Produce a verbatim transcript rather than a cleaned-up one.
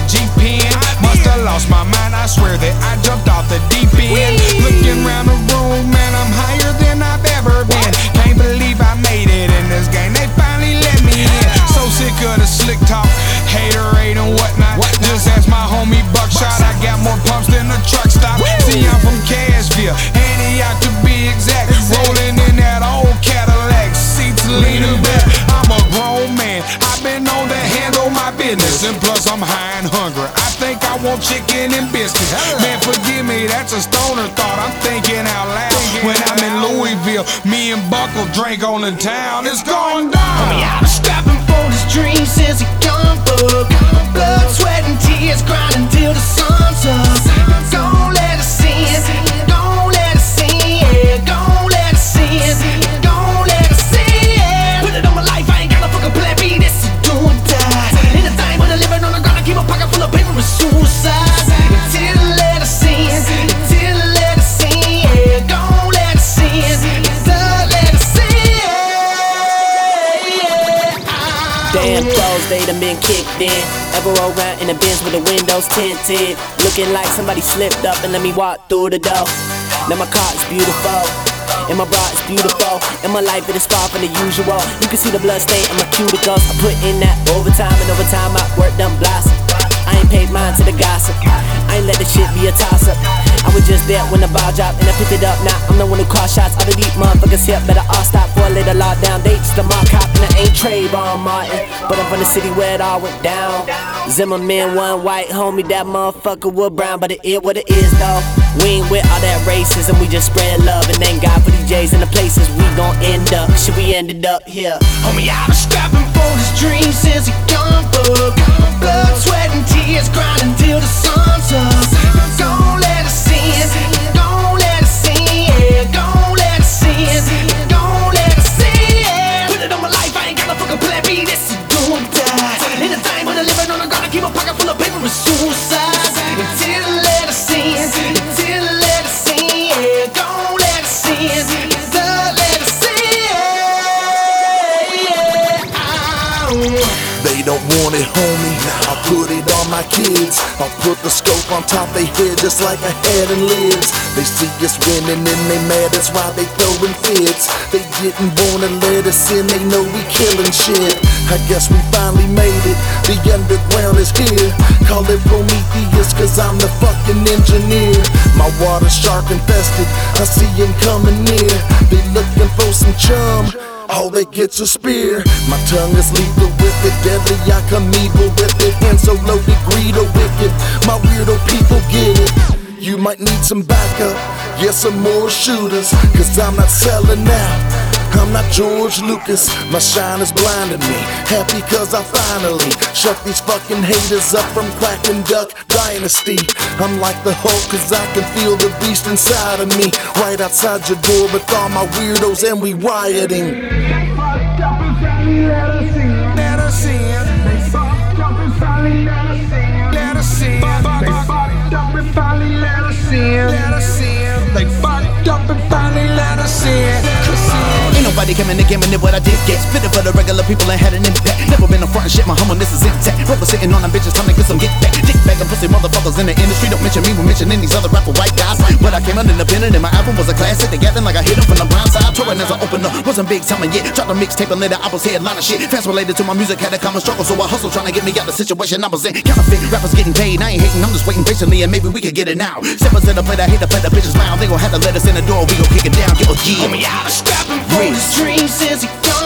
G-pen. Musta lost my mind, I swear that I jumped off the deep end. Looking around the room, man, I'm higher than I've ever been. Can't believe I made it in this game, they finally let me in. So sick of the slick talk, haterade and whatnot. Just ask my homie Buckshot, I got more pumps than a truck stop. See, I'm from Cashville, Antioch to be exact. Rolling in that old Cadillac, seats leaning back. I'm a grown man, I've been known to handle my business, and plus I'm high and hungry. I think I want chicken and biscuits. Man, forgive me, that's a stoner thought, I'm thinking out loud. When I'm in Louisville, me and Buckle drink on the town. It's going down. Homie, I've been strapping for this dream since a young buck. Blood, sweat, and tears grinding till the sun's up. Don't let us in, don't let us in, yeah. Don't let us in, don't let us in. Put it on my life, I ain't got a fucking plan B. This is do or die. In the time when I'm living on the ground, I keep a pocket full of paper with suicide. Until let us in, until let us in, yeah. Don't let us in, don't let us in, yeah. Damn, Thursday done been kicked in. Ever roll around in the Benz with the windows tinted, looking like somebody slipped up and let me walk through the door. Now my car is beautiful, and my bra is beautiful, and my life it is far from the usual. You can see the blood stain on my cuticles. I put in that overtime, and overtime I work done blossom. I ain't paid mine to the gossip, I ain't let the shit be a toss-up. I was just there when the ball dropped and I picked it up. Now I'm the one who call shots. All the deep motherfuckers here better all stop for a later lockdown. They just the mark cop and I ain't Trayvon Martin, but I'm from the city where it all went down. Zimmerman, one white homie, that motherfucker was brown, but it is what it is though. We ain't with all that racism, we just spread love, and thank God for these J's and the places we gon' end up. Shit, we ended up here. Homie, I've been strapping for this dream since a young buck. Blood, sweat, and tears grinding till the sun's up. Don't let us in, don't let us in, yeah. Don't let us in, don't let us in. Put it on my life, I ain't got a fucking plan B. This is do or die. In the time when I'm living on the ground, I keep a pocket full of paper with suicide. Until let us in, until let us in, yeah. Don't let us in, don't let us in, yeah. They don't want it, homie, I'll put it on my kids. I'll put the scope on top they head just like a head and lids. They see us winning and they mad, that's why they throwing fits. They didn't wanna let us in, they know we killing shit. I guess we finally made it, the underground is here. Call it Prometheus cause I'm the fucking engineer. My water's shark infested, I see him coming near. They looking for some chum, all they get's a spear. My tongue is lethal with it, deadly, I come evil with it. And so loaded, greed or wicked, my weirdo people get it. You might need some backup, yeah, some more shooters, cause I'm not selling out. I'm not George Lucas, my shine is blinding me. Happy cause I finally shut these fucking haters up from Quack and Duck Dynasty. I'm like the Hulk cause I can feel the beast inside of me. Right outside your door with all my weirdos and we rioting. They fucked up and finally let us in. Let us in. They fucked up and finally let us in. Let us in. They fucked up and finally let us in. Let us in. They fucked up and finally let us in. Ain't nobody coming and giving it what I did get. Spitting for the regular people and had an impact. Never been a front and shit, my humbleness is intact. Brother sitting on them bitches, time to get some get back. Dick back and pussy motherfuckers in the industry. Don't mention me, we're mentioning these other rapper white guys. But I came out independent and my album was a classic. They gapping like I hit them from the blind side. Touring as I opened up, wasn't big time yet. Dropped a mixtape and later I was headline of shit. Fans related to my music had a common struggle, so I hustle trying to get me out the situation I was in. Counterfeit rappers getting paid, I ain't hating, I'm just waiting patiently and maybe we could get it now. Steppers in the plate, I hate to play the bitches loud. They gon' have to let us in the door, we gon' kick it down, get a G. Homie, I've been strapping for this dream since a young